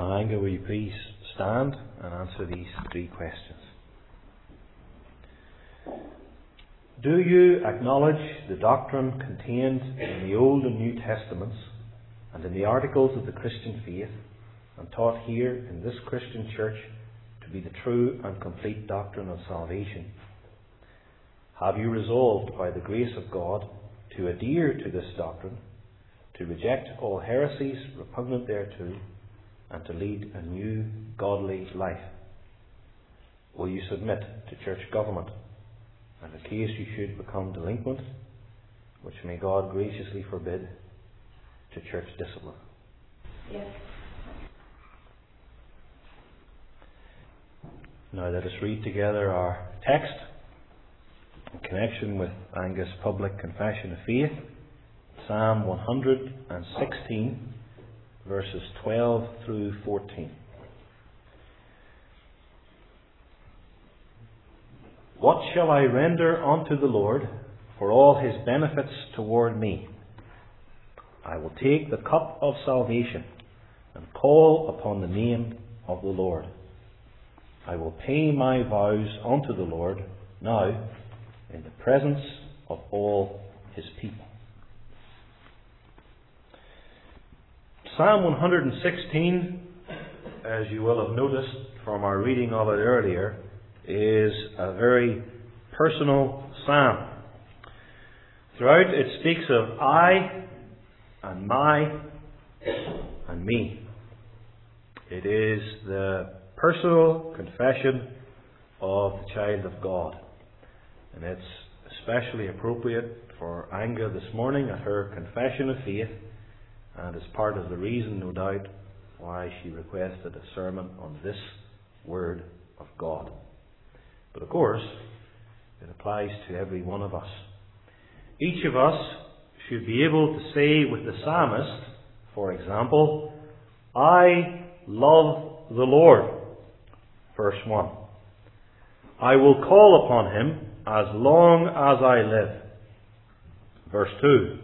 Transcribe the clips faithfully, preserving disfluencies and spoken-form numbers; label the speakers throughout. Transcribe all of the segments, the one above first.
Speaker 1: Now, Anga, will you please stand and answer these three questions? Do you acknowledge the doctrine contained in the Old and New Testaments and in the articles of the Christian faith and taught here in this Christian church to be the true and complete doctrine of salvation? Have you resolved by the grace of God to adhere to this doctrine, to reject all heresies repugnant thereto, and to lead a new godly life? Will you submit to church government, and in case you should become delinquent, which may God graciously forbid, to church discipline?
Speaker 2: Yes.
Speaker 1: Now let us read together our text in connection with Angus' public confession of faith, Psalm one hundred sixteen, verses twelve through fourteen. What shall I render unto the Lord for all his benefits toward me? I will take the cup of salvation and call upon the name of the Lord. I will pay my vows unto the Lord now in the presence of all his people. Psalm one hundred sixteen, as you will have noticed from our reading of it earlier, is a very personal psalm. Throughout it speaks of I and my and me. It is the personal confession of the child of God. And it's especially appropriate for Anga this morning at her confession of faith, and is part of the reason, no doubt, why she requested a sermon on this Word of God. But of course, it applies to every one of us. Each of us should be able to say with the psalmist, for example, I love the Lord. Verse one. I will call upon him as long as I live. Verse two.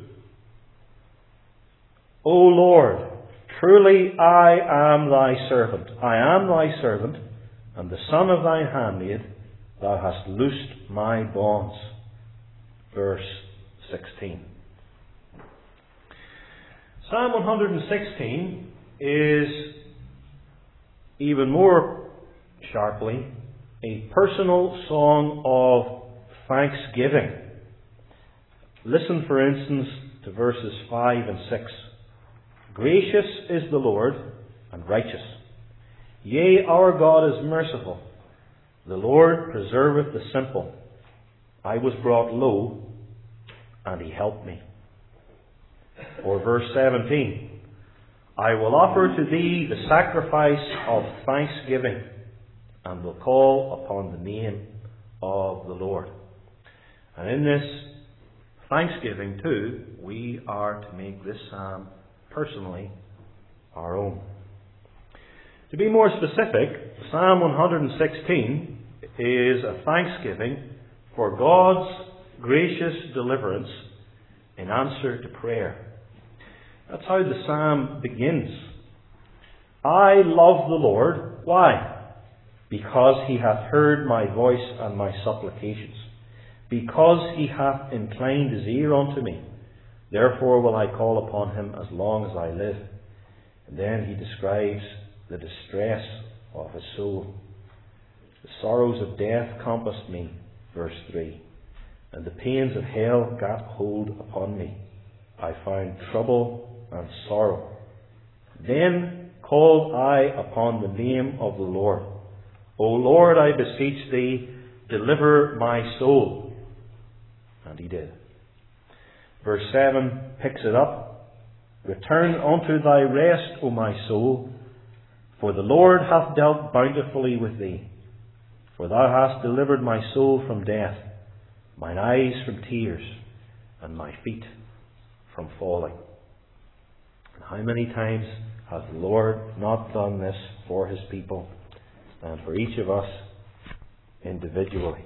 Speaker 1: O Lord, truly I am thy servant. I am thy servant, and the son of thy handmaid. Thou hast loosed my bonds. Verse sixteen. Psalm one hundred sixteen is even more sharply a personal song of thanksgiving. Listen, for instance, to verses five and six. Gracious is the Lord, and righteous. Yea, our God is merciful. The Lord preserveth the simple. I was brought low, and he helped me. Or verse seventeen. I will offer to thee the sacrifice of thanksgiving, and will call upon the name of the Lord. And in this thanksgiving too, we are to make this psalm personally our own. To be more specific, Psalm one hundred sixteen is a thanksgiving for God's gracious deliverance in answer to prayer. That's how the psalm begins. I love the Lord. Why? Because he hath heard my voice and my supplications. Because he hath inclined his ear unto me. Therefore will I call upon him as long as I live. And then he describes the distress of his soul. The sorrows of death compassed me, verse three, and the pains of hell gat hold upon me. I found trouble and sorrow. Then called I upon the name of the Lord. O Lord, I beseech thee, deliver my soul. And he did. Verse seven picks it up. Return unto thy rest, O my soul, for the Lord hath dealt bountifully with thee. For thou hast delivered my soul from death, mine eyes from tears, and my feet from falling. And how many times has the Lord not done this for his people and for each of us individually?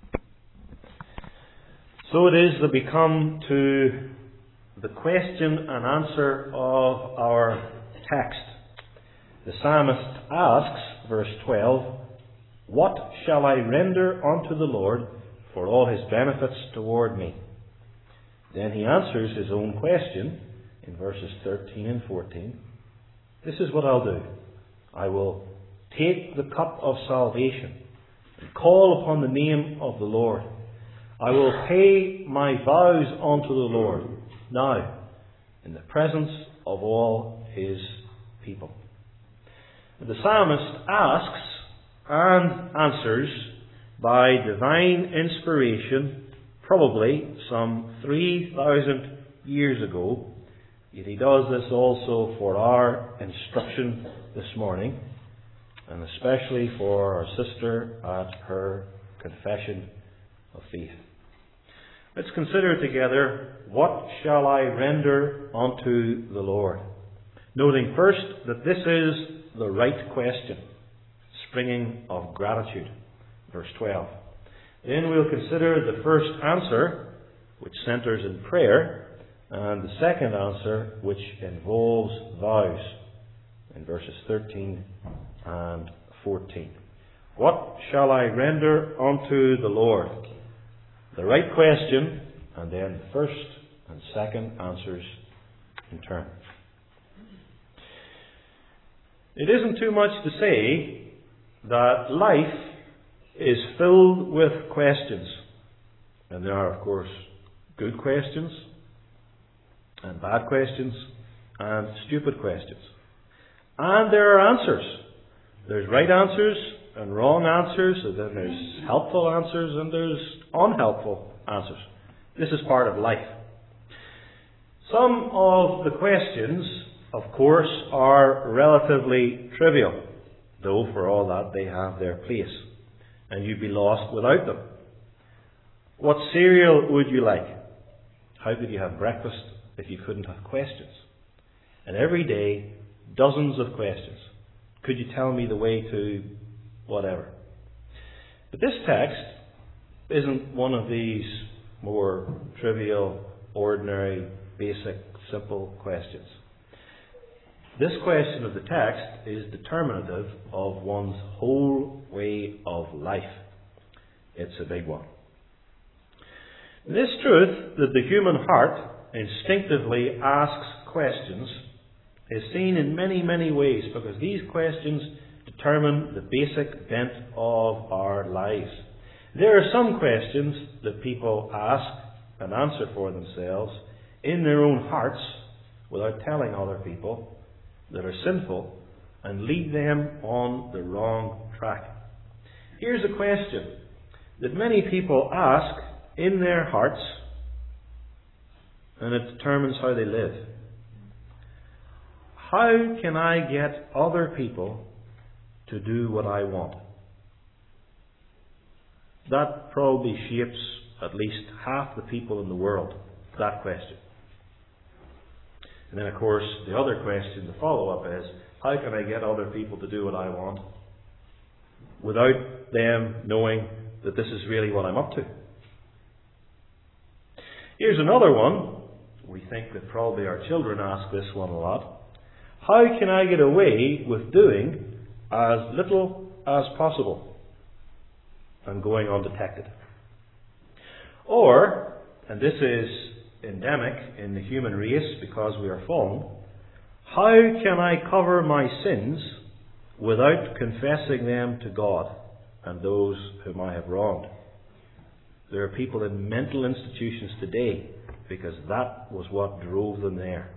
Speaker 1: So it is that we come to the question and answer of our text. The psalmist asks, verse twelve, "What shall I render unto the Lord for all his benefits toward me?" Then he answers his own question in verses thirteen and fourteen. "This is what I'll do. I will take the cup of salvation and call upon the name of the Lord. I will pay my vows unto the Lord now in the presence of all his people." The psalmist asks and answers by divine inspiration, probably some three thousand years ago. Yet he does this also for our instruction this morning, and especially for our sister at her confession of faith. Let's consider together, what shall I render unto the Lord? Noting first that this is the right question, springing of gratitude. Verse twelve. Then we'll consider the first answer, which centres in prayer, and the second answer, which involves vows, in verses thirteen and fourteen. What shall I render unto the Lord? The right question, and then the first and second answers in turn. It isn't too much to say that life is filled with questions. And there are, of course, good questions, and bad questions, and stupid questions. And there are answers. There's right answers and wrong answers, and then there's helpful answers and there's unhelpful answers. This is part of life. Some of the questions, of course, are relatively trivial, though for all that they have their place, and you'd be lost without them. What cereal would you like? How could you have breakfast if you couldn't have questions? And every day, dozens of questions. Could you tell me the way to whatever? But this text isn't one of these more trivial, ordinary, basic, simple questions. This question of the text is determinative of one's whole way of life. It's a big one. This truth that the human heart instinctively asks questions is seen in many, many ways, because these questions determine the basic bent of our lives. There are some questions that people ask and answer for themselves in their own hearts without telling other people, that are sinful and lead them on the wrong track. Here's a question that many people ask in their hearts, and it determines how they live. How can I get other people to do what I want? That probably shapes at least half the people in the world, that question. And then, of course, the other question, the follow-up is, how can I get other people to do what I want without them knowing that this is really what I'm up to? Here's another one. We think that probably our children ask this one a lot. How can I get away with doing as little as possible and going undetected? Or, and this is endemic in the human race because we are fallen, how can I cover my sins without confessing them to God and those whom I have wronged? There are people in mental institutions today because that was what drove them there.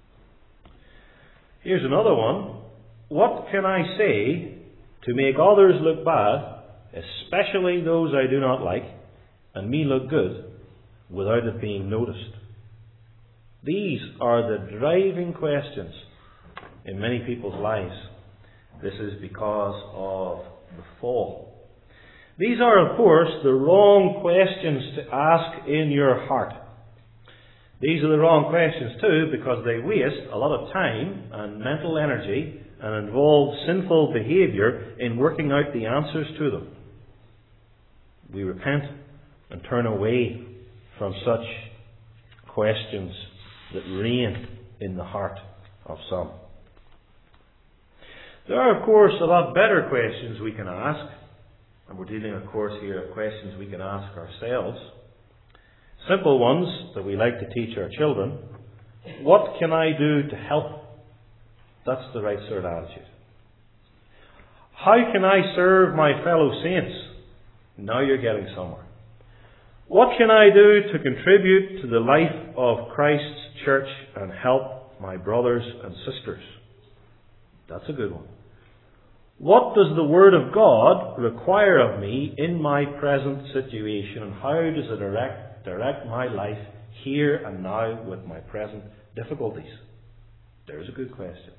Speaker 1: Here's another one. What can I say to make others look bad, especially those I do not like, and me look good, without it being noticed? These are the driving questions in many people's lives. This is because of the fall. These are, of course, the wrong questions to ask in your heart. These are the wrong questions too, because they waste a lot of time and mental energy and involve sinful behaviour in working out the answers to them. We repent and turn away from such questions that reign in the heart of some. There are, of course, a lot better questions we can ask. And we're dealing, of course, here with questions we can ask ourselves. Simple ones that we like to teach our children. What can I do to help? That's the right sort of attitude. How can I serve my fellow saints? Now you're getting somewhere. What can I do to contribute to the life of Christ's church and help my brothers and sisters? That's a good one. What does the Word of God require of me in my present situation, and how does it direct, direct my life here and now with my present difficulties? There's a good question.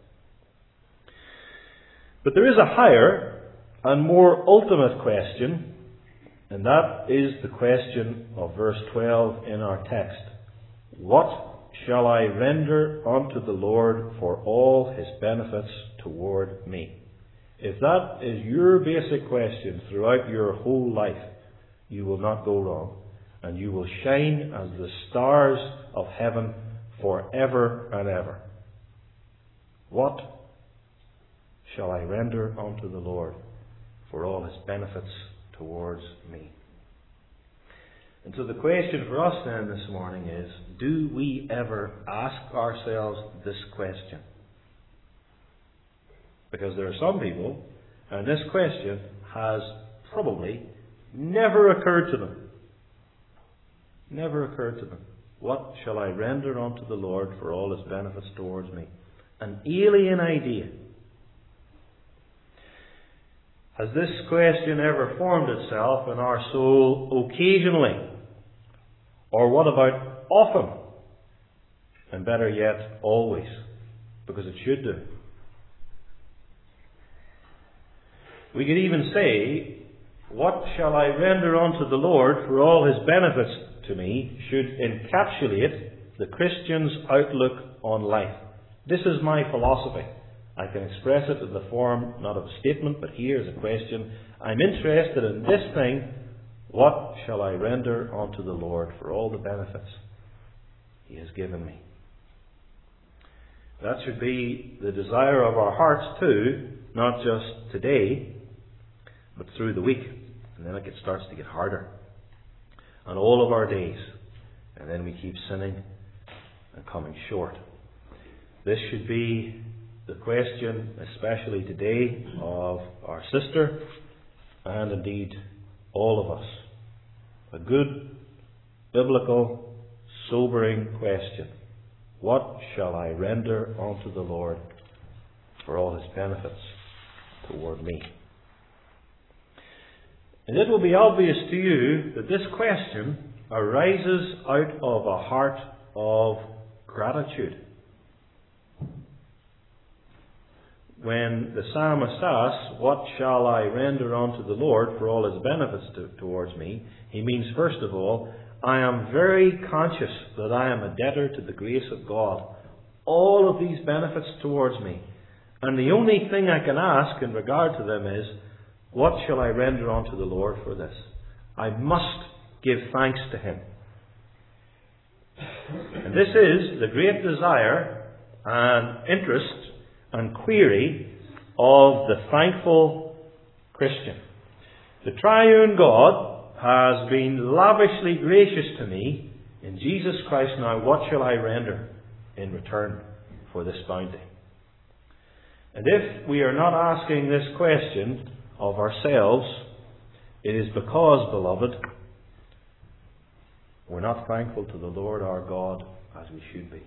Speaker 1: But there is a higher and more ultimate question, and that is the question of verse twelve in our text. What shall I render unto the Lord for all His benefits toward me? If that is your basic question throughout your whole life, you will not go wrong, and you will shine as the stars of heaven forever and ever. What shall I render unto the Lord for all His benefits towards me? And so the question for us then this morning is, do we ever ask ourselves this question? Because there are some people, and this question has probably never occurred to them. Never occurred to them. What shall I render unto the Lord for all His benefits towards me? An alien idea. Has this question ever formed itself in our soul occasionally? Or what about often? And better yet, always. Because it should do. We could even say, what shall I render unto the Lord for all His benefits to me, should encapsulate the Christian's outlook on life. This is my philosophy. I can express it in the form not of a statement, but here is a question. I'm interested in this thing. What shall I render unto the Lord for all the benefits He has given me? That should be the desire of our hearts too, not just today, but through the week. And then it gets, starts to get harder. And all of our days. And then we keep sinning and coming short. This should be the question, especially today, of our sister and indeed all of us. A good, biblical, sobering question. What shall I render unto the Lord for all His benefits toward me? And it will be obvious to you that this question arises out of a heart of gratitude. When the psalmist asks, what shall I render unto the Lord for all His benefits to, towards me? He means, first of all, I am very conscious that I am a debtor to the grace of God. All of these benefits towards me. And the only thing I can ask in regard to them is, what shall I render unto the Lord for this? I must give thanks to Him. And this is the great desire and interest and query of the thankful Christian. The triune God has been lavishly gracious to me in Jesus Christ. Now what shall I render in return for this bounty? And if we are not asking this question of ourselves, it is because, beloved, we're not thankful to the Lord our God as we should be.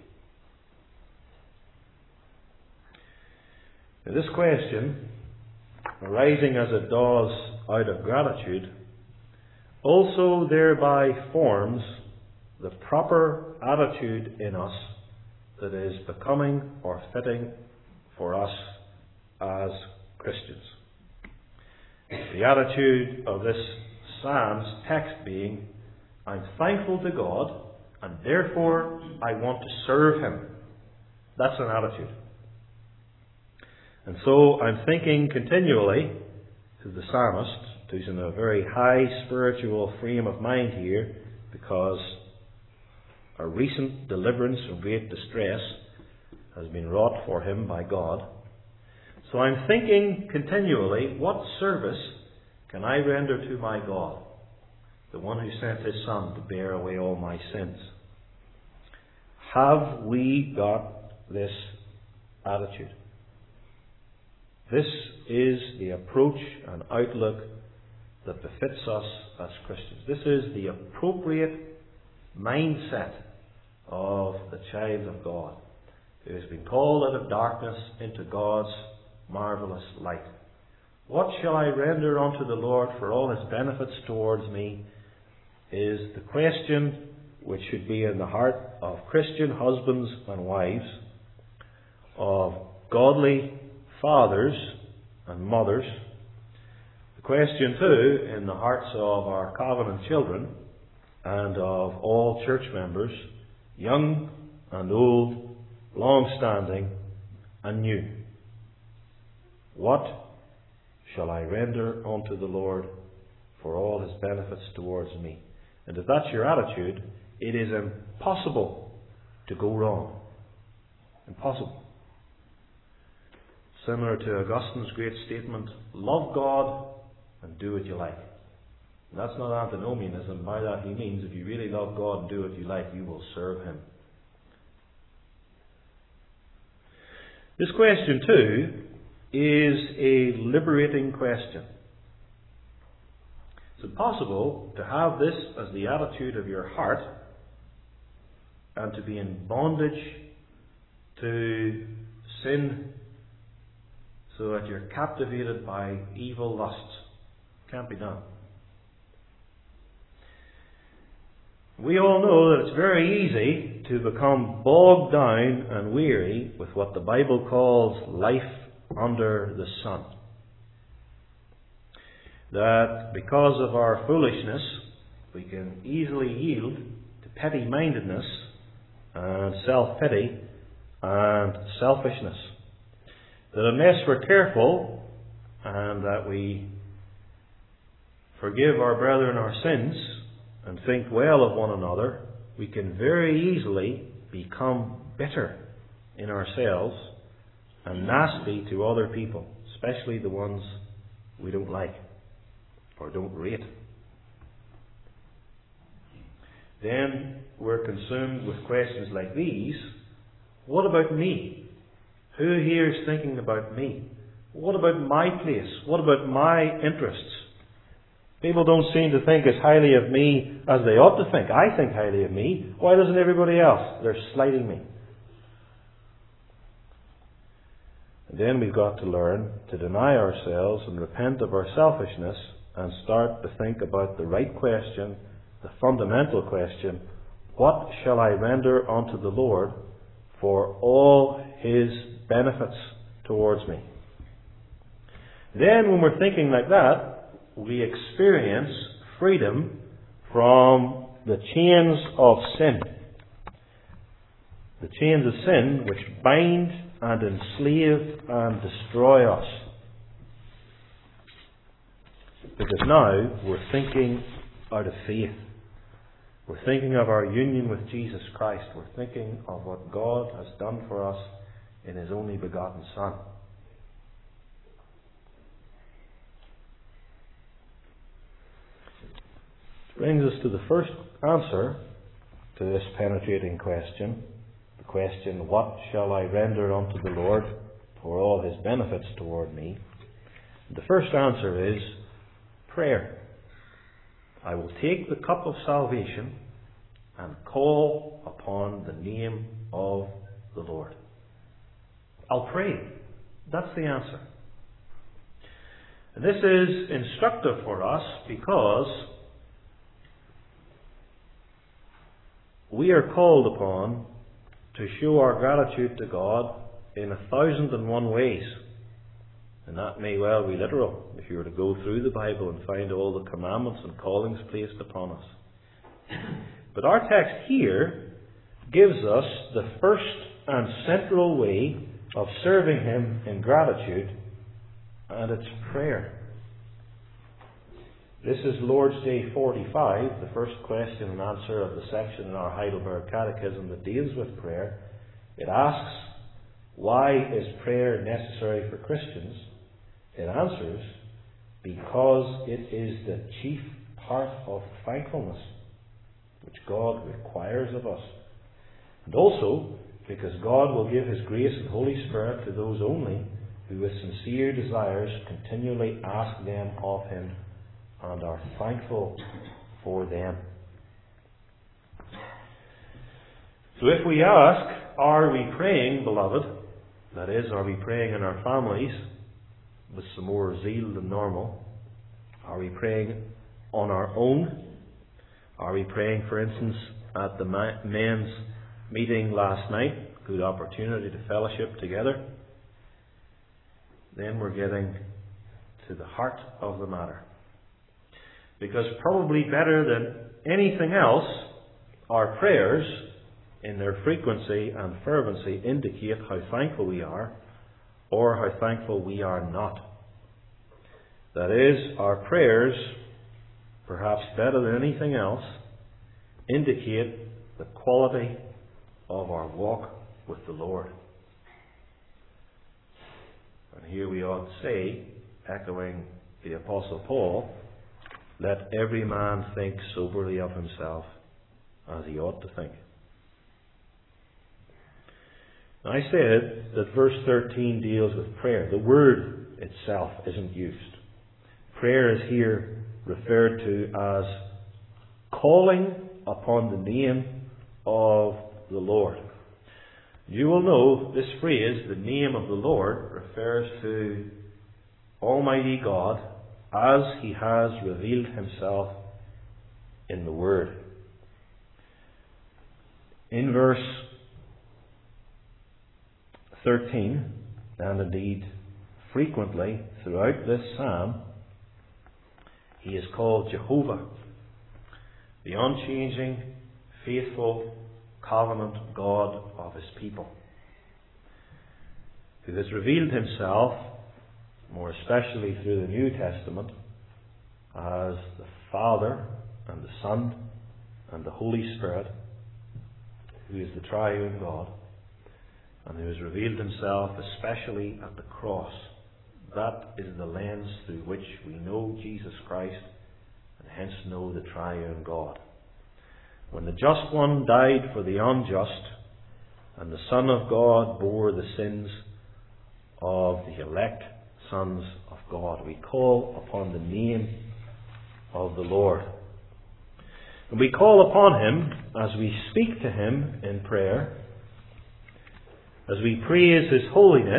Speaker 1: Now, this question, arising as it does out of gratitude, also thereby forms the proper attitude in us that is becoming or fitting for us as Christians. The attitude of this Psalm's text being, I'm thankful to God, and therefore I want to serve Him. That's an attitude. And so I'm thinking continually to the psalmist, who's in a very high spiritual frame of mind here, because a recent deliverance from great distress has been wrought for him by God. So I'm thinking continually, what service can I render to my God, the one who sent His Son to bear away all my sins? Have we got this attitude? This is the approach and outlook that befits us as Christians. This is the appropriate mindset of the child of God, who has been called out of darkness into God's marvellous light. What shall I render unto the Lord for all His benefits towards me, is the question which should be in the heart of Christian husbands and wives, of godly fathers and mothers. The question too in the hearts of our covenant children and of all church members, young and old, long-standing and new. What shall I render unto the Lord for all His benefits towards me? And if that's your attitude, it is impossible to go wrong. Impossible. Similar to Augustine's great statement, love God and do what you like. And that's not antinomianism. By that he means if you really love God and do what you like, you will serve Him. This question too is a liberating question. Is it possible to have this as the attitude of your heart and to be in bondage to sin so that you're captivated by evil lusts? Can't be done. We all know that it's very easy to become bogged down and weary with what the Bible calls life under the sun. That because of our foolishness, we can easily yield to petty-mindedness and self-pity and selfishness. That unless we're careful and that we forgive our brethren our sins and think well of one another, we can very easily become bitter in ourselves and nasty to other people, especially the ones we don't like or don't rate. Then we're consumed with questions like these. What about me? Who here is thinking about me? What about my place? What about my interests? People don't seem to think as highly of me as they ought to think. I think highly of me. Why doesn't everybody else? They're slighting me. And then we've got to learn to deny ourselves and repent of our selfishness and start to think about the right question, the fundamental question: what shall I render unto the Lord for all His benefits towards me? Then when we're thinking like that, we experience freedom from the chains of sin. The chains of sin which bind and enslave and destroy us. Because now we're thinking out of faith. We're thinking of our union with Jesus Christ. We're thinking of what God has done for us in His only begotten Son. Brings us to the first answer to this penetrating question. The question, what shall I render unto the Lord for all His benefits toward me? The first answer is prayer. I will take the cup of salvation and call upon the name of the Lord. I'll pray. That's the answer. And this is instructive for us because we are called upon to show our gratitude to God in a thousand and one ways. And that may well be literal, if you were to go through the Bible and find all the commandments and callings placed upon us. But our text here gives us the first and central way of serving Him in gratitude, and it's prayer. This is Lord's Day forty-five, the first question and answer of the section in our Heidelberg Catechism that deals with prayer. It asks, Why is prayer necessary for Christians? It answers, because it is the chief part of thankfulness which God requires of us. And also, because God will give His grace and Holy Spirit to those only who with sincere desires continually ask them of Him and are thankful for them. So if we ask, are we praying, beloved? That is, are we praying in our families with some more zeal than normal? Are we praying on our own? Are we praying, for instance, at the men's meeting last night? Good opportunity to fellowship together. Then we're getting to the heart of the matter. Because probably better than anything else, our prayers, in their frequency and fervency, indicate how thankful we are or how thankful we are not. That is, our prayers, perhaps better than anything else, indicate the quality of our walk with the Lord. And here we ought to say, echoing the Apostle Paul, let every man think soberly of himself as he ought to think. Now, I said that verse thirteen deals with prayer. The word itself isn't used. Prayer is here referred to as calling upon the name of the Lord. You will know this phrase, the name of the Lord, refers to Almighty God as He has revealed Himself in the Word. In verse thirteen, and indeed frequently throughout this psalm, He is called Jehovah, the unchanging, faithful, covenant God of His people, who has revealed Himself, more especially through the New Testament, as the Father and the Son and the Holy Spirit, who is the triune God, and who has revealed Himself especially at the cross. That is the lens through which we know Jesus Christ and hence know the triune God. When the just one died for the unjust, and the Son of God bore the sins of the elect sons of God, we call upon the name of the Lord. And we call upon Him as we speak to Him in prayer, as we praise His holiness,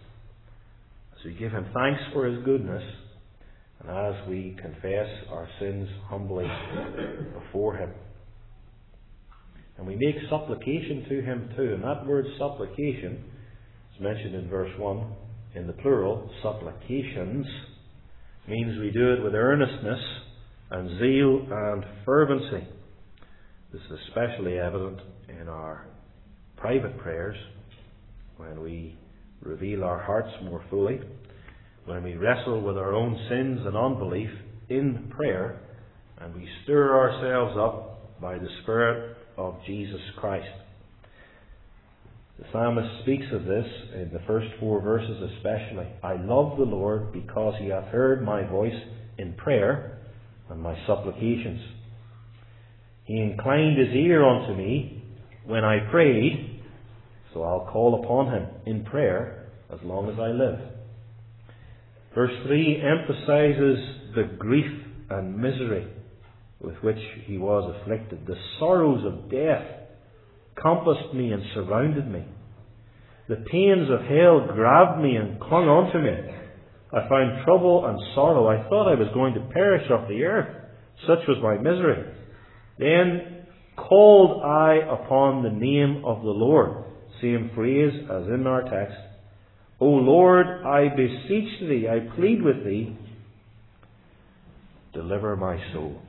Speaker 1: as we give Him thanks for His goodness, and as we confess our sins humbly before Him. And we make supplication to Him too. And that word supplication is mentioned in verse one in the plural. Supplications means we do it with earnestness and zeal and fervency. This is especially evident in our private prayers, when we reveal our hearts more fully, when we wrestle with our own sins and unbelief in prayer, and we stir ourselves up by the Spirit of Jesus Christ. The psalmist speaks of this in the first four verses especially. I love the Lord because He hath heard my voice in prayer and my supplications. He inclined His ear unto me when I prayed, so I'll call upon Him in prayer as long as I live. Verse three emphasizes the grief and misery with which he was afflicted. The sorrows of death compassed me and surrounded me. The pains of hell grabbed me and clung onto me. I found trouble and sorrow. I thought I was going to perish off the earth. Such was my misery. Then called I upon the name of the Lord. Same phrase as in our text. O Lord, I beseech Thee, I plead with Thee, deliver my soul.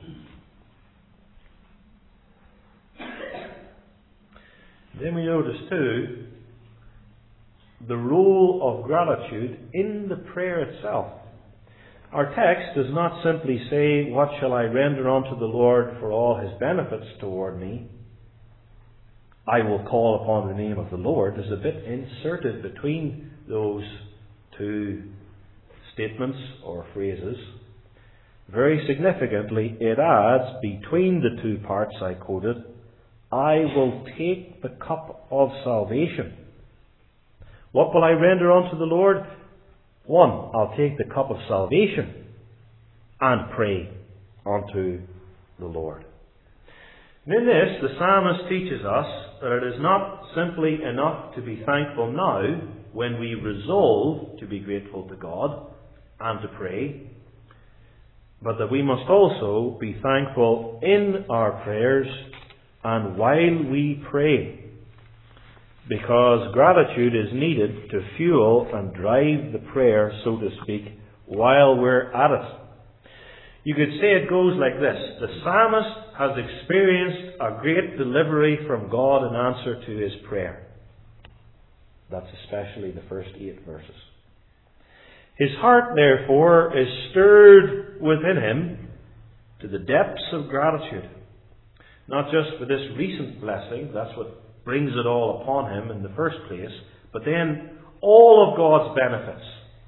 Speaker 1: Then we notice too the role of gratitude in the prayer itself. Our text does not simply say, what shall I render unto the Lord for all His benefits toward me? I will call upon the name of the Lord, there's a bit inserted between those two statements or phrases. Very significantly, it adds between the two parts I quoted, I will take the cup of salvation. What will I render unto the Lord? One, I'll take the cup of salvation and pray unto the Lord. And in this, the psalmist teaches us that it is not simply enough to be thankful now when we resolve to be grateful to God and to pray, but that we must also be thankful in our prayers and while we pray, because gratitude is needed to fuel and drive the prayer, so to speak, while we're at it. You could say it goes like this. The psalmist has experienced a great delivery from God in answer to his prayer. That's especially the first eight verses. His heart, therefore, is stirred within him to the depths of gratitude. Not just for this recent blessing, that's what brings it all upon him in the first place, but then all of God's benefits,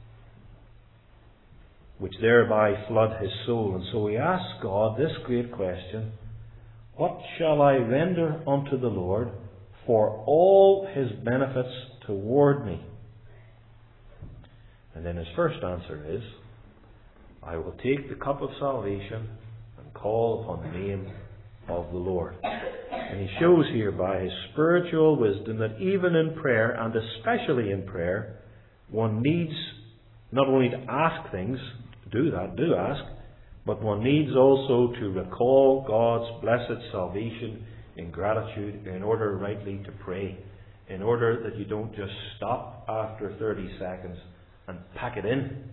Speaker 1: which thereby flood his soul. And so he asks God this great question, what shall I render unto the Lord for all his benefits toward me? And then his first answer is, I will take the cup of salvation and call upon the name of the Lord. And he shows here by his spiritual wisdom that even in prayer, and especially in prayer, one needs not only to ask things, do that, do ask, but one needs also to recall God's blessed salvation in gratitude in order rightly to pray, in order that you don't just stop after thirty seconds and pack it in.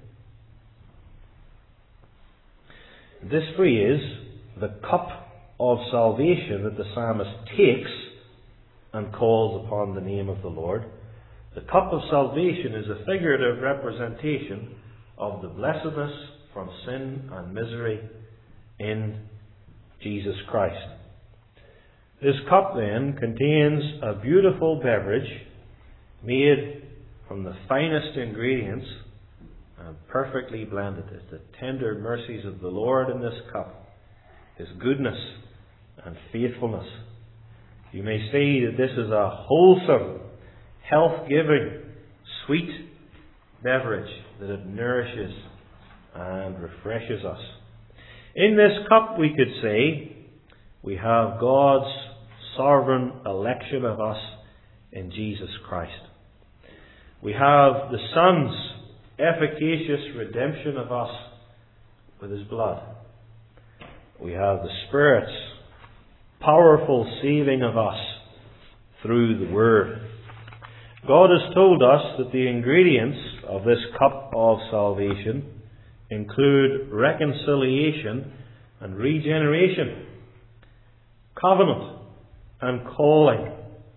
Speaker 1: This phrase, the cup of salvation that the psalmist takes and calls upon the name of the Lord, the cup of salvation is a figurative representation of the blessedness from sin and misery in Jesus Christ. This cup then contains a beautiful beverage made from the finest ingredients and perfectly blended. It's the tender mercies of the Lord in this cup, His goodness and faithfulness. You may say that this is a wholesome, health-giving, sweet beverage, that it nourishes and refreshes us. In this cup, we could say, we have God's sovereign election of us in Jesus Christ. We have the Son's efficacious redemption of us with His blood. We have the Spirit's powerful saving of us through the Word. God has told us that the ingredients of this cup of salvation include reconciliation and regeneration, covenant and calling,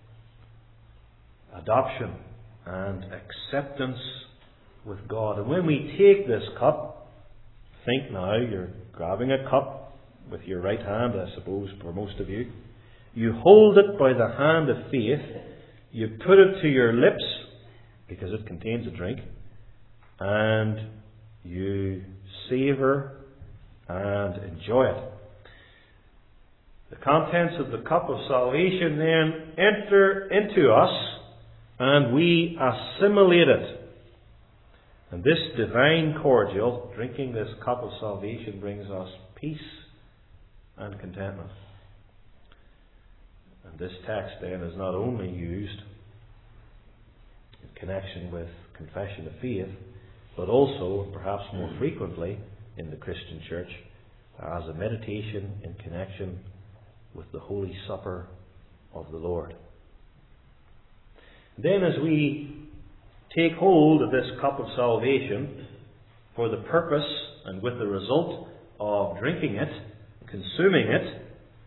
Speaker 1: adoption and acceptance with God. And when we take this cup, think now you're grabbing a cup with your right hand, I suppose, for most of you. You hold it by the hand of faith. You put it to your lips, because it contains a drink, and you savour and enjoy it. The contents of the cup of salvation then enter into us, and we assimilate it. And this divine cordial, drinking this cup of salvation, brings us peace and contentment. And this text then is not only used in connection with confession of faith, but also, perhaps more frequently, in the Christian church as a meditation in connection with the Holy Supper of the Lord. Then as we take hold of this cup of salvation for the purpose and with the result of drinking it, consuming it,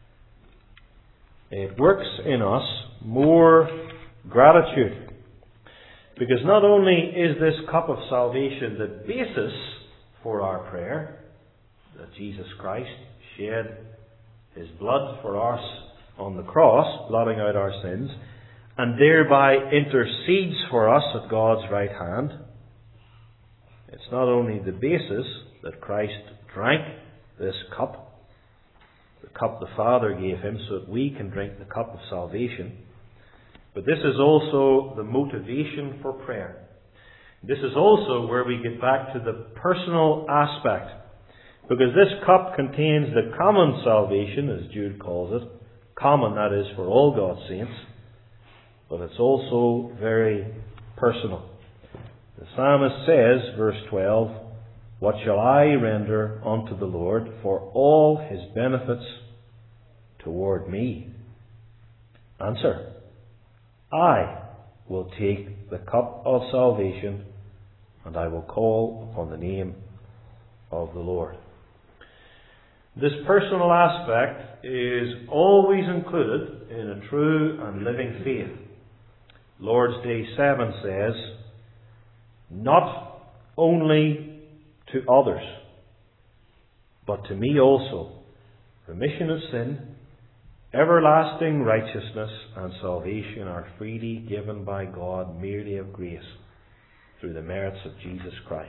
Speaker 1: it works in us more gratitude. Because not only is this cup of salvation the basis for our prayer, that Jesus Christ shed His blood for us on the cross, blotting out our sins, and thereby intercedes for us at God's right hand. It's not only the basis that Christ drank this cup, the cup the Father gave him so that we can drink the cup of salvation, but this is also the motivation for prayer. This is also where we get back to the personal aspect, because this cup contains the common salvation, as Jude calls it, common, that is, for all God's saints, but it's also very personal. The psalmist says, verse twelve, "What shall I render unto the Lord for all his benefits toward me?" Answer: I will take the cup of salvation, and I will call upon the name of the Lord. This personal aspect is always included in a true and living faith. Lord's Day seven says, "Not only to others, but to me also, remission of sin, everlasting righteousness, and salvation are freely given by God merely of grace, through the merits of Jesus Christ."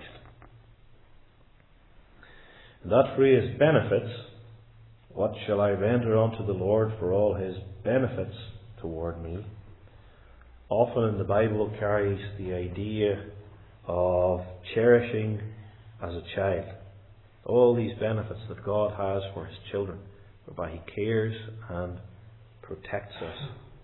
Speaker 1: And that phrase, benefits, "What shall I render unto the Lord for all his benefits toward me?" often in the Bible carries the idea of cherishing as a child. All these benefits that God has for his children, whereby he cares and protects us.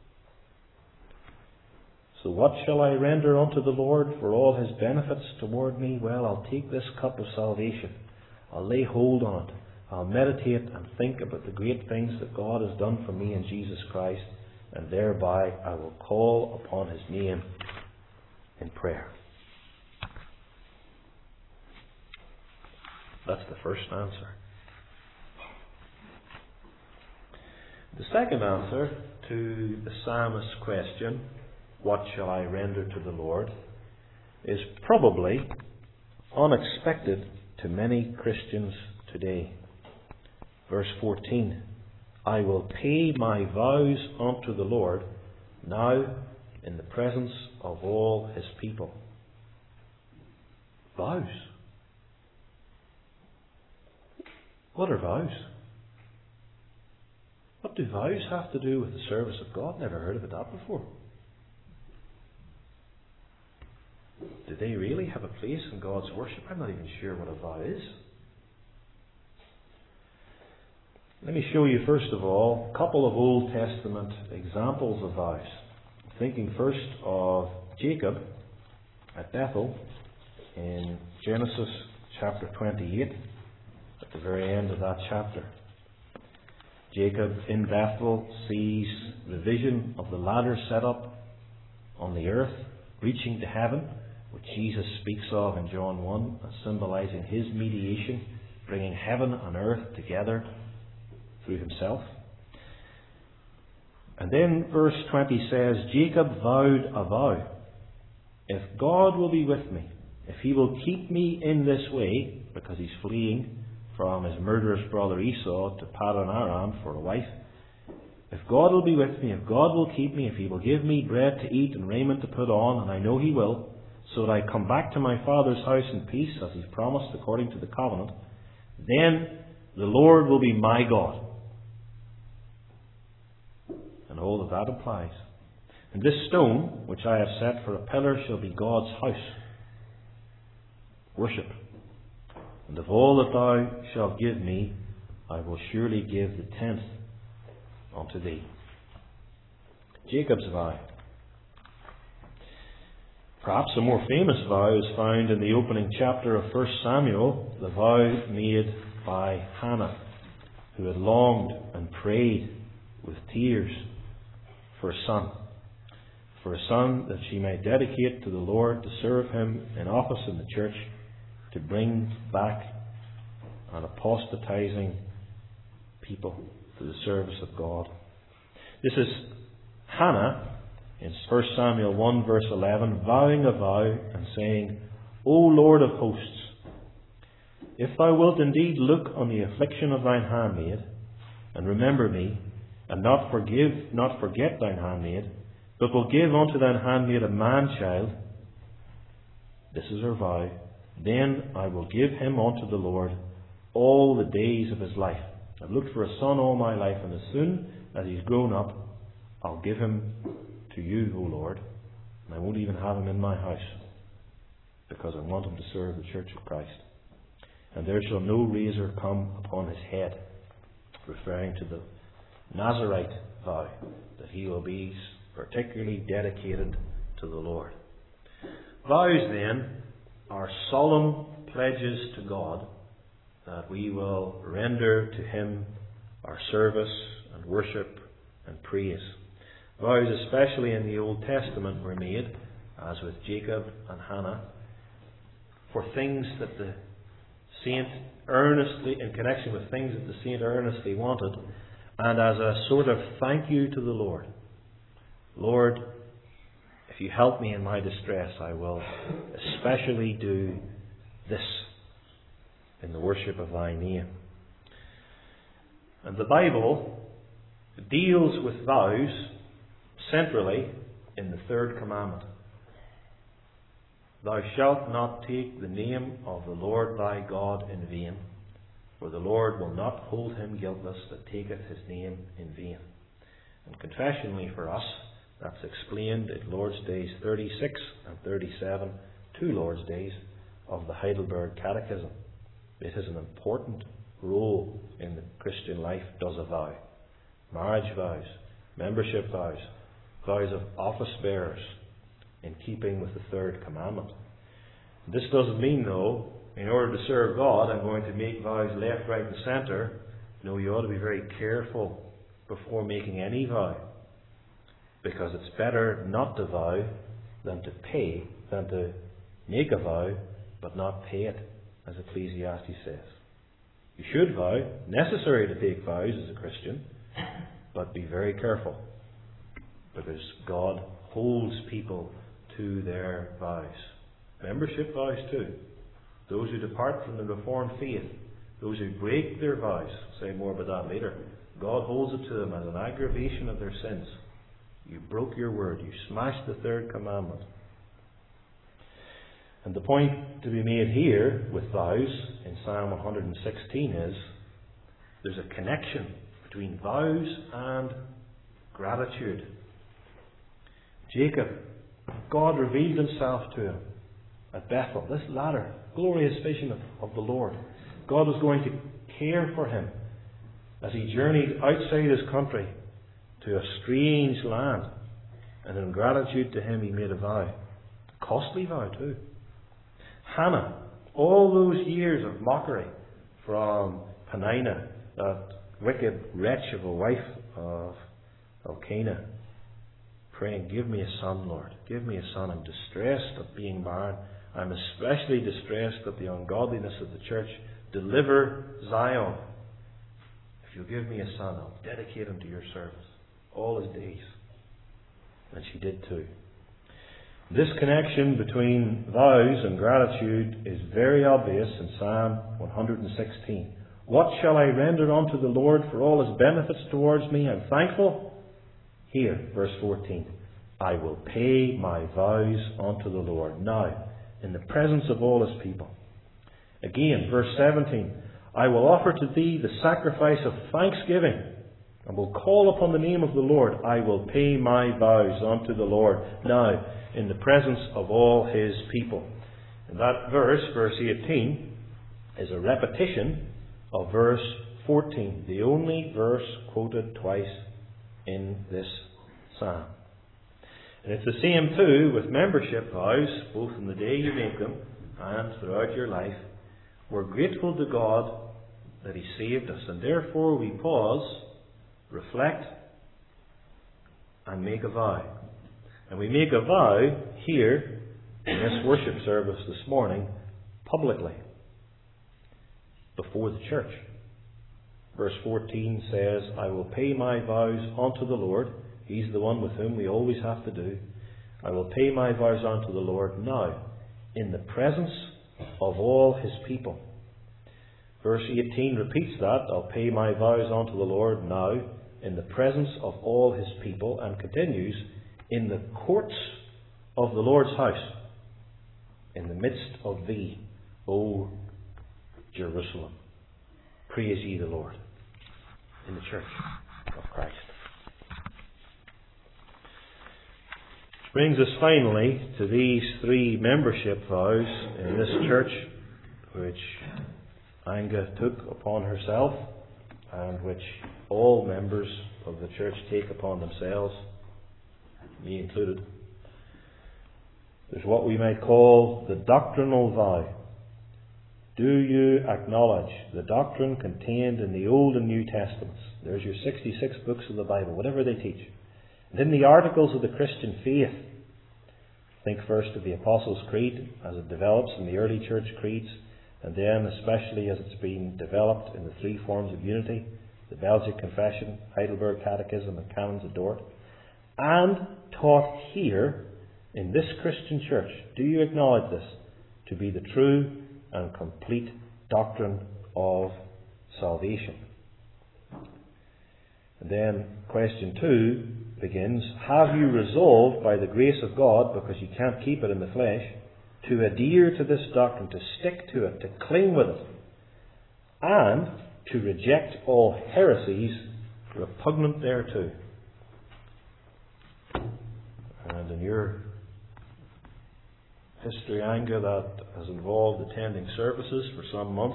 Speaker 1: So what shall I render unto the Lord for all his benefits toward me? Well, I'll take this cup of salvation. I'll lay hold on it. I'll meditate and think about the great things that God has done for me in Jesus Christ, and thereby I will call upon his name in prayer. That's the first answer. The second answer to the psalmist's question, "What shall I render to the Lord?" is probably unexpected to many Christians today. Verse fourteen, "I will pay my vows unto the Lord now in the presence of all his people." Vows. What are vows? What do vows have to do with the service of God? Never heard of that before. Do they really have a place in God's worship? I'm not even sure what a vow is. Let me show you first of all a couple of Old Testament examples of vows. Thinking first of Jacob at Bethel in Genesis chapter twenty-eight, at the very end of that chapter. Jacob in Bethel sees the vision of the ladder set up on the earth, reaching to heaven, which Jesus speaks of in John one, as symbolizing his mediation, bringing heaven and earth together through himself. And then verse twenty says, Jacob vowed a vow. If God will be with me, if he will keep me in this way, because he's fleeing from his murderous brother Esau to Paddan Aram for a wife, if God will be with me, if God will keep me, if he will give me bread to eat and raiment to put on, and I know he will, so that I come back to my father's house in peace, as he's promised according to the covenant, then the Lord will be my God. And all that that implies. And this stone, which I have set for a pillar, shall be God's house. Worship. And of all that thou shalt give me, I will surely give the tenth unto thee. Jacob's vow. Perhaps a more famous vow is found in the opening chapter of First Samuel, the vow made by Hannah, who had longed and prayed with tears for a son. For a son that she might dedicate to the Lord, to serve him in office in the church, to bring back an apostatizing people to the service of God. This is Hannah in First Samuel one verse eleven, vowing a vow and saying, O Lord of hosts, if thou wilt indeed look on the affliction of thine handmaid, and remember me, and not forgive, not forget thine handmaid, but will give unto thine handmaid a man-child. This is her vow. Then I will give him unto the Lord all the days of his life. I've looked for a son all my life, and as soon as he's grown up, I'll give him to you, O Lord. And I won't even have him in my house, because I want him to serve the church of Christ. And there shall no razor come upon his head, referring to the Nazarite vow, that he will be particularly dedicated to the Lord. Vows, then, are solemn pledges to God that we will render to him our service and worship and praise. Vows, especially in the Old Testament, were made, as with Jacob and Hannah, for things that the saint earnestly, in connection with things that the saint earnestly wanted, and as a sort of thank you to the Lord. Lord, if you help me in my distress, I will especially do this in the worship of thy name. And the Bible deals with vows centrally in the third commandment. Thou shalt not take the name of the Lord thy God in vain, for the Lord will not hold him guiltless that taketh his name in vain. And confessionally for us, that's explained in Lord's Days thirty-six and thirty-seven, two Lord's Days of the Heidelberg Catechism. It has an important role in the Christian life, does a vow. Marriage vows, membership vows, vows of office bearers, in keeping with the third commandment. This doesn't mean, though, in order to serve God, I'm going to make vows left, right and centre. No, you ought to be very careful before making any vow, because it's better not to vow than to pay, than to make a vow but not pay it, as Ecclesiastes says. You should vow, necessary to take vows as a Christian, but be very careful, because God holds people to their vows. Membership vows too. Those who depart from the Reformed faith, those who break their vows, I'll say more about that later, God holds it to them as an aggravation of their sins. You broke your word. You smashed the third commandment. And the point to be made here with vows in Psalm one hundred sixteen is there's a connection between vows and gratitude. Jacob, God revealed himself to him at Bethel, this latter glorious vision of, of the Lord. God was going to care for him as he journeyed outside his country to a strange land. And in gratitude to him he made a vow. A costly vow too. Hannah, all those years of mockery from Peninnah, that wicked wretch of a wife of Elkanah, praying, give me a son, Lord, give me a son. I'm distressed at being barren. I'm especially distressed at the ungodliness of the church. Deliver Zion. If you'll give me a son, I'll dedicate him to your service all his days. And she did too. This connection between vows and gratitude is very obvious in Psalm one hundred sixteen. What shall I render unto the Lord for all his benefits towards me? I'm thankful. Here, verse fourteen. I will pay my vows unto the Lord. Now, in the presence of all his people. Again, verse seventeen. I will offer to thee the sacrifice of thanksgiving, and will call upon the name of the Lord. I will pay my vows unto the Lord. Now, in the presence of all his people. And that verse, verse eighteen, is a repetition of verse fourteen, the only verse quoted twice in this psalm. And it's the same too with membership vows, both in the day you make them and throughout your life. We're grateful to God that he saved us, and therefore we pause, reflect, and make a vow. And we make a vow here in this worship service this morning publicly before the church. Verse fourteen says, I will pay my vows unto the Lord. He's the one with whom we always have to do. I will pay my vows unto the Lord now in the presence of all his people. Verse eighteen repeats that. I'll pay my vows unto the Lord now in the presence of all his people, and continues, in the courts of the Lord's house, in the midst of thee, O Jerusalem. Praise ye the Lord. In the church of Christ. Which brings us finally to these three membership vows in this church, which Inga took upon herself, and which all members of the church take upon themselves, me included. There's what we might call the doctrinal vow. Do you acknowledge the doctrine contained in the Old and New Testaments? There's your sixty-six books of the Bible, whatever they teach. And in the articles of the Christian faith, think first of the Apostles' Creed as it develops in the early church creeds, and then especially as it's been developed in the three forms of unity, the Belgic Confession, Heidelberg Catechism, and Canons of Dort, and taught here in this Christian church. Do you acknowledge this to be the true and complete doctrine of salvation? And then question two begins, have you resolved by the grace of God, because you can't keep it in the flesh, to adhere to this doctrine, to stick to it, to cling with it, and to reject all heresies repugnant thereto? And in your history, Inga, that has involved attending services for some months,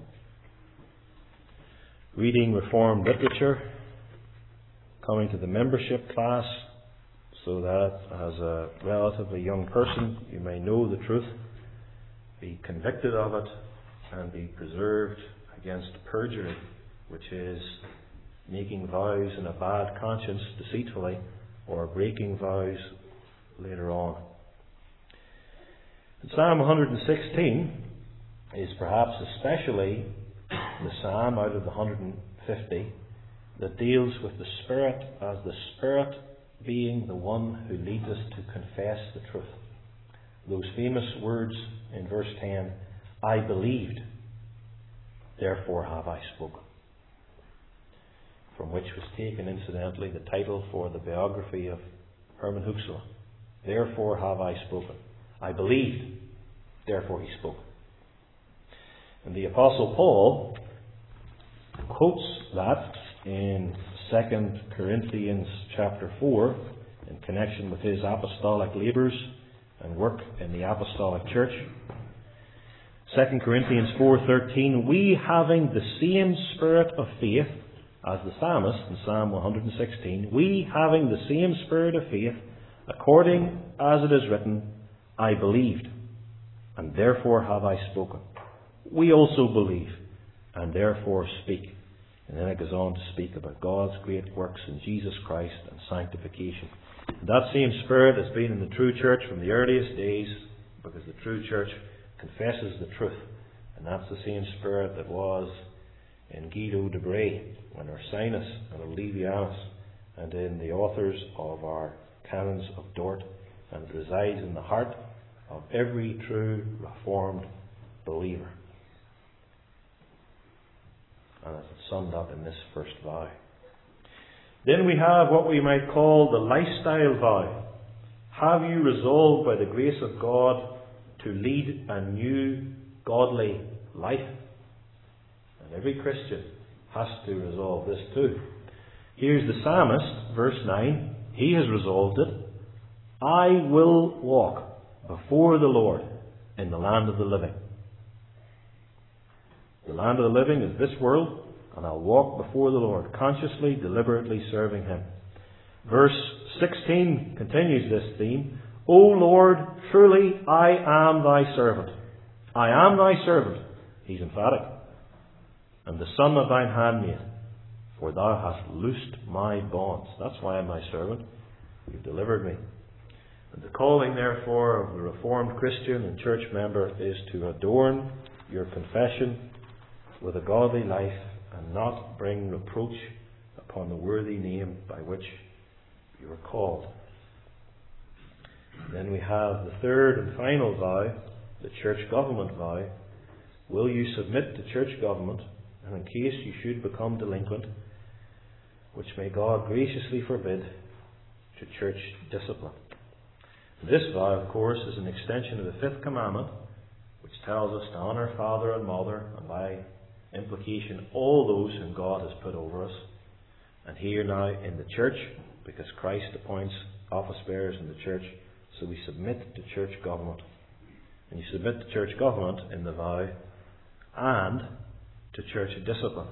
Speaker 1: reading Reformed literature, coming to the membership class, so that as a relatively young person you may know the truth, be convicted of it, and be preserved against perjury, which is making vows in a bad conscience deceitfully, or breaking vows later on. And Psalm one sixteen is perhaps especially the psalm out of the one hundred fifty that deals with the Spirit as the Spirit being the one who leads us to confess the truth. Those famous words in verse ten, I believed, therefore have I spoken. From which was taken, incidentally, the title for the biography of Herman Huxley. Therefore have I spoken. I believed, therefore he spoke. And the Apostle Paul quotes that in Second Corinthians chapter four, in connection with his apostolic labours and work in the apostolic church. Second Corinthians four thirteen, we having the same spirit of faith as the psalmist in Psalm one sixteen, we having the same spirit of faith, according as it is written, I believed, and therefore have I spoken. We also believe, and therefore speak. And then it goes on to speak about God's great works in Jesus Christ and sanctification. And that same spirit has been in the true church from the earliest days, because the true church confesses the truth. And that's the same spirit that was in Guido de Bray, and Ursinus and Olevianus, and in the authors of our Canons of Dort, and it resides in the heart of every true Reformed believer. And it's summed up in this first vow. Then we have what we might call the lifestyle vow. Have you resolved by the grace of God to lead a new godly life? And every Christian has to resolve this too. Here's the psalmist, verse nine. He has resolved it. I will walk before the Lord in the land of the living. The land of the living is this world, and I'll walk before the Lord, consciously, deliberately serving Him. Verse sixteen continues this theme. O Lord, truly I am thy servant. I am thy servant. He's emphatic. And the son of thine handmaid, for thou hast loosed my bonds. That's why I'm thy servant. You've delivered me. And the calling, therefore, of the Reformed Christian and church member is to adorn your confession with a godly life, and not bring reproach upon the worthy name by which you are called. Then we have the third and final vow, the church government vow. Will you submit to church government, and in case you should become delinquent, which may God graciously forbid, to church discipline. This vow, of course, is an extension of the fifth commandment, which tells us to honour father and mother, and by implication all those whom God has put over us. And here now in the church, because Christ appoints office bearers in the church, so we submit to church government. And you submit to church government in the vow and to church discipline,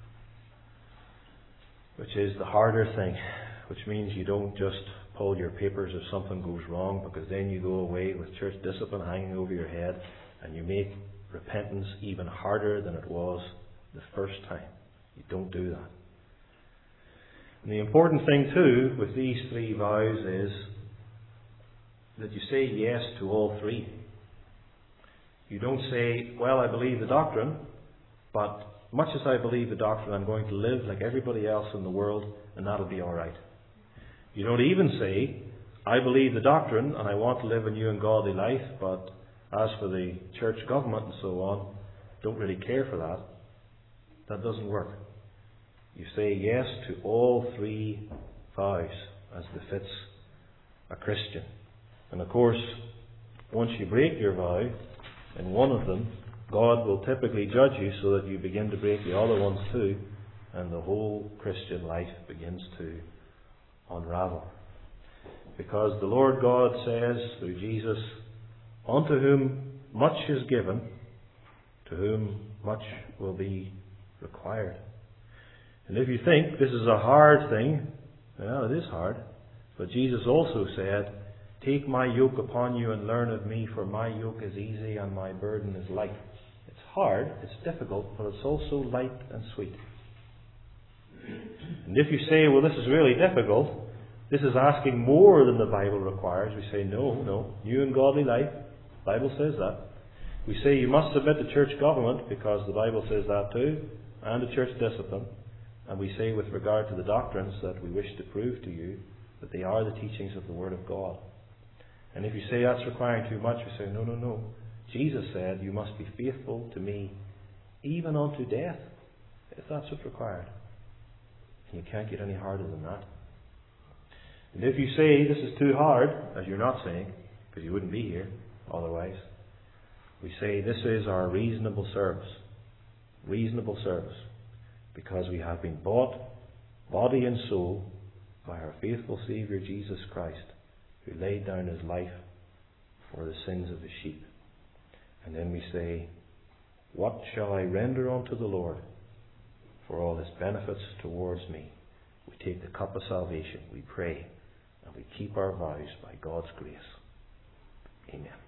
Speaker 1: which is the harder thing, which means you don't just pull your papers if something goes wrong, because then you go away with church discipline hanging over your head and you make repentance even harder than it was the first time. You don't do that. And the important thing too with these three vows is that you say yes to all three. You don't say, well, I believe the doctrine, but much as I believe the doctrine, I'm going to live like everybody else in the world, and that'll be all right. You don't even say, I believe the doctrine, and I want to live a new and godly life, but as for the church government and so on, don't really care for that. That doesn't work. You say yes to all three vows, as befits a Christian. And of course, once you break your vow in one of them, God will typically judge you so that you begin to break the other ones too, and the whole Christian life begins to unravel. Because the Lord God says through Jesus, unto whom much is given, to whom much will be required. And if you think this is a hard thing, well, it is hard. But Jesus also said, take my yoke upon you and learn of me, for my yoke is easy and my burden is light. It's hard, it's difficult, but it's also light and sweet. And if you say, well, this is really difficult, this is asking more than the Bible requires, we say, no, no, new and godly life, the Bible says that. We say you must submit to church government, because the Bible says that too, and to church discipline. And we say with regard to the doctrines that we wish to prove to you that they are the teachings of the Word of God. And if you say that's requiring too much, we say, no, no, no. Jesus said, you must be faithful to me even unto death, if that's what's required. And you can't get any harder than that. And if you say this is too hard, as you're not saying, because you wouldn't be here otherwise, we say this is our reasonable service. Reasonable service. Because we have been bought, body and soul, by our faithful Saviour Jesus Christ, who laid down his life for the sins of the sheep. And then we say, what shall I render unto the Lord for all his benefits towards me? We take the cup of salvation, we pray, and we keep our vows by God's grace. Amen.